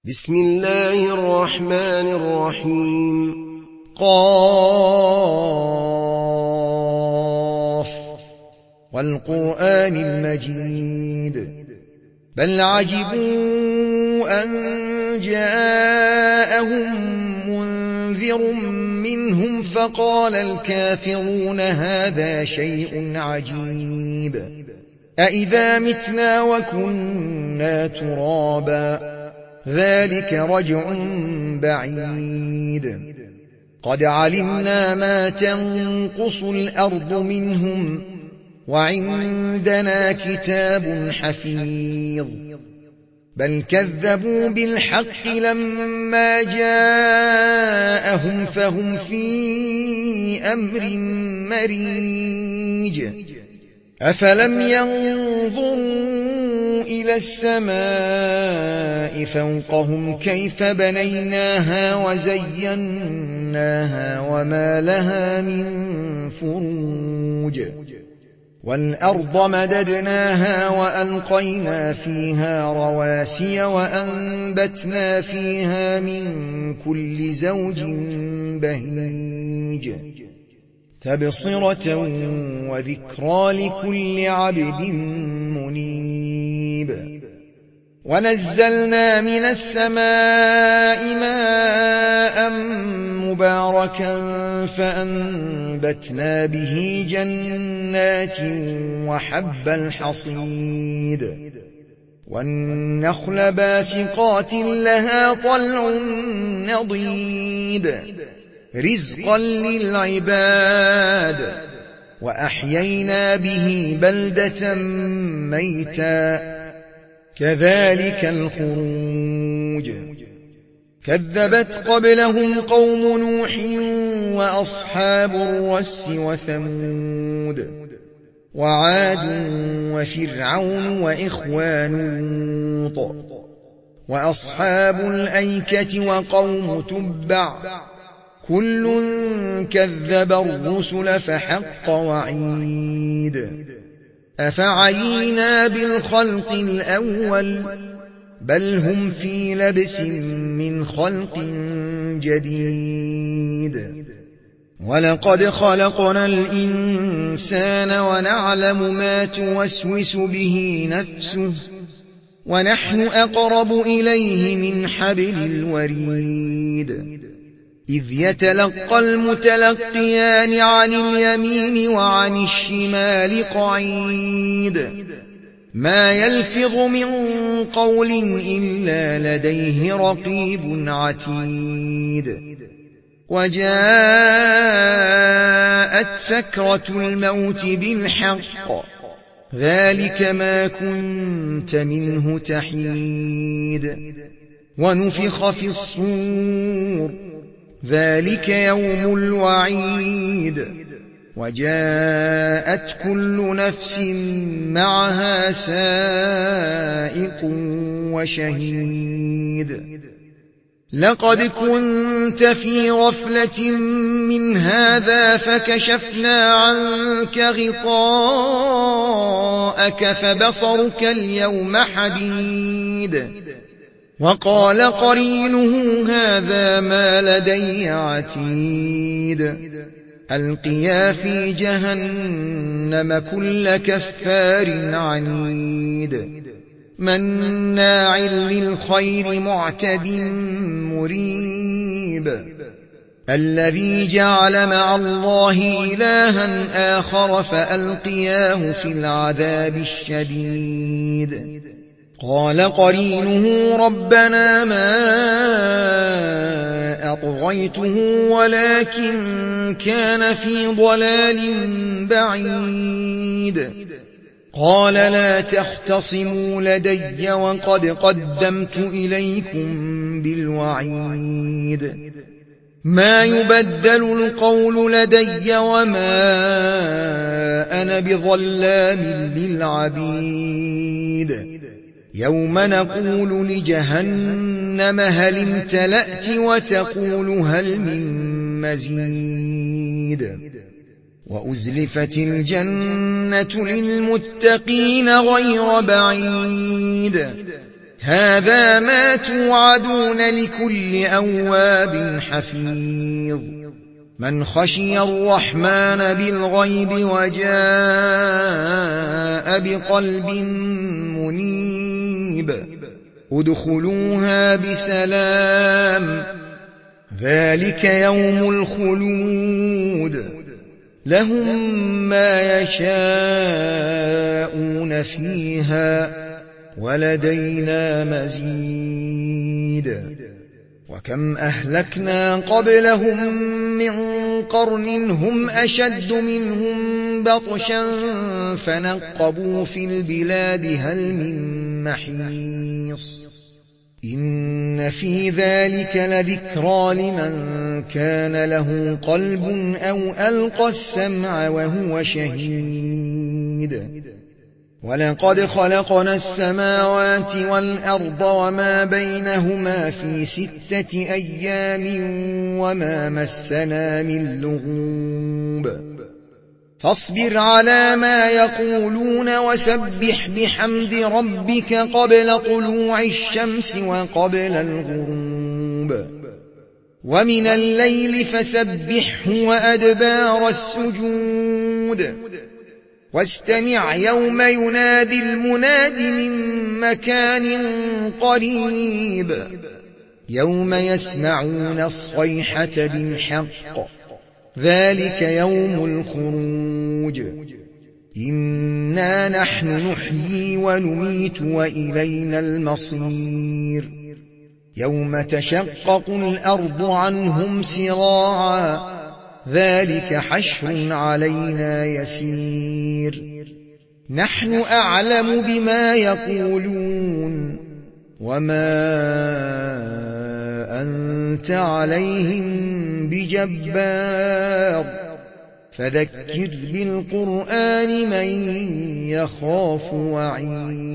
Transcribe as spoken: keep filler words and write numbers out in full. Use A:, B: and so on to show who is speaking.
A: بسم الله الرحمن الرحيم.
B: قاف والقرآن المجيد بل عجبوا أن جاءهم منذر منهم فقال الكافرون هذا شيء عجيب أإذا متنا وكنا ترابا ذلك رجع بعيد قد علمنا ما تنقص الأرض منهم وعندنا كتاب حفيظ بل كذبوا بالحق لما جاءهم فهم في أمر مريج أفلم ينظروا إلى السماء فوقهم كيف بنيناها وزيناها وما لها من فروج والأرض مددناها وألقينا فيها رواسي وأنبتنا فيها من كل زوج بهيج تبصرة وذكرى لكل عبد منيب ونزلنا من السماء ماء مباركا فأنبتنا به جنات وحب الحصيد والنخل باسقات لها طلع نضيد رزقا للعباد وأحيينا به بلدة ميتا كذلك الخروج كذبت قبلهم قوم نوح وأصحاب الرس وثمود وعاد وفرعون وإخوان لوط وأصحاب الأيكة وقوم تبع كل كذب الرسل فحق وعيد أفعينا بالخلق الأول بل هم في لبس من خلق جديد ولقد خلقنا الإنسان ونعلم ما توسوس به نفسه ونحن أقرب إليه من حبل الوريد إذ يتلقى المتلقيان عن اليمين وعن الشمال قعيد ما يلفظ من قول إلا لديه رقيب عتيد وجاءت سكرة الموت بالحق ذلك ما كنت منه تحيد ونفخ في الصور ذلك يوم الوعيد وجاءت كل نفس معها سائق وشهيد لقد كنت في غفلة من هذا فكشفنا عنك غطاءك فبصرك اليوم حديد وقال قرينه هذا ما لدي عتيد ألقيا في جهنم كل كفار عنيد مناع للخير معتد مريب الذي جعل مع الله إلها آخر فألقياه في العذاب الشديد قال قرينه ربنا ما أطغيته ولكن كان في ضلال بعيد قال لا تختصموا لدي وقد قدمت إليكم بالوعيد ما يبدل القول لدي وما أنا بظلام للعبيد يوم نقول لجهنم هل امتلأت وتقول هل من مزيد وأزلفت الجنة للمتقين غير بعيد هَٰذَا مَا تُوعَدُونَ لِكُلِّ أَوَّابٍ حَفِيظٍ مَّنْ خَشِيَ الرَّحْمَٰنَ بِالْغَيْبِ وَجَاءَ بِقَلْبٍ مُّنِيبٍ ادْخُلُوهَا بِسَلَامٍ ذَٰلِكَ يَوْمُ الْخُلُودِ لَهُم مَّا يَشَاءُونَ فِيهَا وَلَدَيْنَا مَزِيدٌ وَكَمْ أَهْلَكْنَا قَبْلَهُم مِّن قَرْنٍ هُمْ أَشَدُّ مِنْهُم بَطْشًا فَنَقَّبُوا فِي الْبِلَادِ هَلْ مِن مَّحِيصٍ إِنَّ فِي ذَلِكَ لَذِكْرَىٰ لِمَن كَانَ لَهُ قَلْبٌ أَوْ أَلْقَى السَّمْعَ وَهُوَ شَهِيدٌ وَلَقَدْ خَلَقْنَا السَّمَاوَاتِ وَالْأَرْضَ وَمَا بَيْنَهُمَا فِي سِتَّةِ أَيَّامٍ وَمَا مَسَّنَا مِن لُّغُوبٍ فاصبر على ما يقولون وسبح بحمد ربك قبل طلوع الشمس وقبل الغروب ومن الليل فسبحه وأدبار السجود واستمع يوم ينادي المناد من مكان قريب يوم يسمعون الصيحة بالحق ذلك يوم الخروج إنا نحن نحيي ونميت وإلينا المصير يوم تشقق الأرض عنهم سراعا ذلك حشر علينا يسير نحن أعلم بما يقولون وما أنت عليهم بجبار فذكر بالقرآن من يخاف وعيد